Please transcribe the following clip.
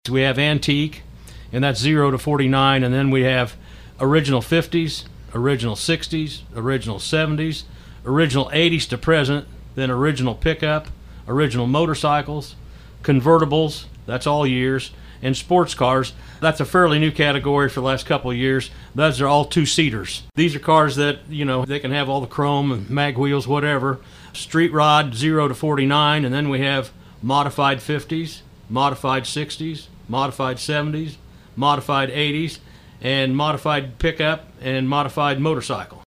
We have antique, and that's 0 to 49, and then we have original 50s, original 60s, original 70s, original 80s to present, then original pickup, original motorcycles, convertibles, that's all years, and sports cars. That's a fairly new category for the last couple of years. Those are all two-seaters. These are cars that, they can have all the chrome and mag wheels, whatever. Street rod, 0 to 49, and then we have modified 50s, modified 60s, modified 70s, modified 80s, and modified pickup and modified motorcycle.